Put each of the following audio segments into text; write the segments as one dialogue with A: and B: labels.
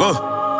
A: Look,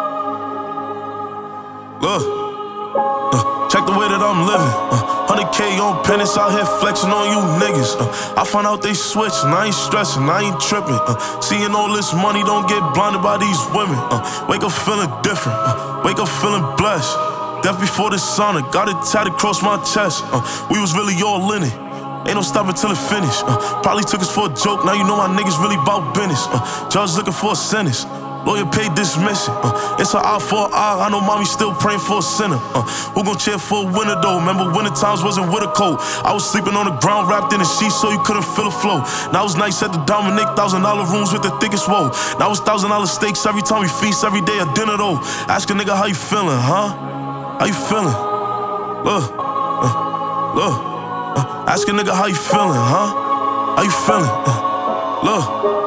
A: look, check the way that I'm living. 100K on penance out here flexing on you niggas. I found out they switching, I ain't stressing, I ain't tripping. Seeing all this money, don't get blinded by these women. Wake up feeling different, wake up feeling blessed. Death before the sauna, got it tatted across my chest. We was really all in it. Ain't no stopping till it finished. Probably took us for a joke, now you know my niggas really bout business. Judge looking for a sentence, lawyer paid dismissing. It's an eye for an eye, I know mommy still praying for a sinner. Who gon' cheer for a winner though? Remember winter times wasn't with a coat. I was sleeping on the ground wrapped in a sheet so you couldn't feel the flow. Now it's nice at the Dominic, $1,000 rooms with the thickest woe. Now it's $1,000 steaks every time we feast, every day at dinner though. Ask a nigga how you feeling, huh? How you feeling? Look, look. Ask a nigga how you feeling, huh? How you feeling? Look.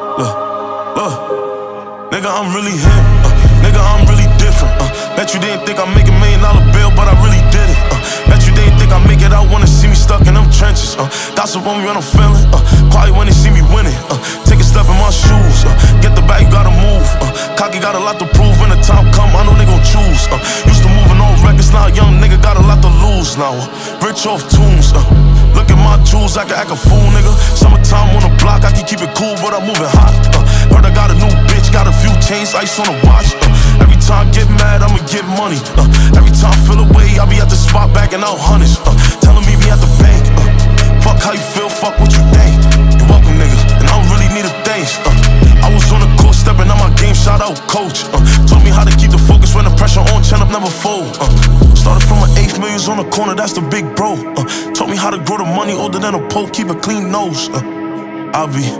A: Nigga, I'm really him. Nigga, I'm really different. Bet you didn't think I'd make $1 million bill, but I really did it. Bet you didn't think I'd make it out, wanna see me stuck in them trenches. Gossip on me when I'm feeling. Quiet when they see me winning. Take a step in my shoes. Get the bag, you gotta move. Cocky got a lot to prove. When the time come, I know they gon' choose. Used to moving on records, now a young nigga got a lot to lose now. Rich off tunes. Look at my jewels, I can act a fool, nigga. Summertime on the block, I can keep it cool, but I'm moving hot. Heard I got a new bitch, got a few chains, ice on the watch. Every time I get mad, I'ma get money. Every time I feel away, I be at the spot backing out hundreds. Telling me at the bank. Fuck how you feel, fuck what you think. You welcome, nigga, and I don't really need a thanks. I was on the court, stepping on my game, shout out coach. Told me how to keep the focus when the pressure on, chin up, never fold. Started from an eighth, millions on the corner, that's the big bro. Taught me how to grow the money older than a pope, keep a clean nose.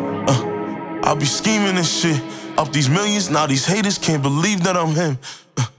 A: I'll be scheming and shit. Up these millions, now these haters can't believe that I'm him.